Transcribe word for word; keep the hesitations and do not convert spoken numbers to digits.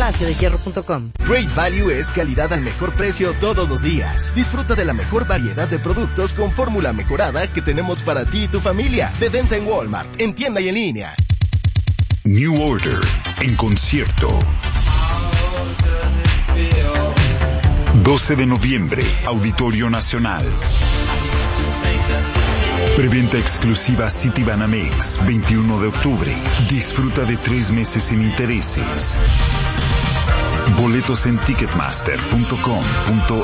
palacio de hierro punto com. Great Value es calidad al mejor precio todos los días. Disfruta de la mejor variedad de productos con fórmula mejorada que tenemos para ti y tu familia. De venta en Walmart, en tienda y en línea. New Order en concierto. doce de noviembre, Auditorio Nacional. Preventa exclusiva Citibanamex, veintiuno de octubre. Disfruta de tres meses sin intereses. Boletos en ticketmaster punto com punto